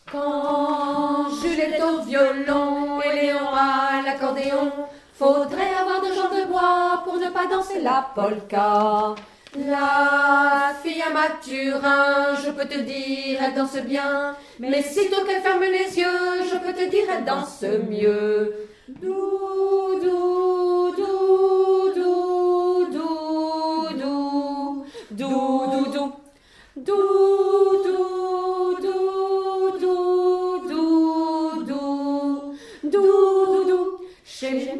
Quand Jules est au violon et Léon à l'accordéon, faudrait avoir deux jambes de bois pour ne pas danser la polka. La fille à Mathurin, je peux te dire, elle danse bien, mais sitôt qu'elle ferme les yeux, je peux te dire, elle danse mieux. Dou, dou, dou, dou, dou, dou, dou, dou, dou, dou, dou, dou, dou, dou, dou, dou, dou. Chez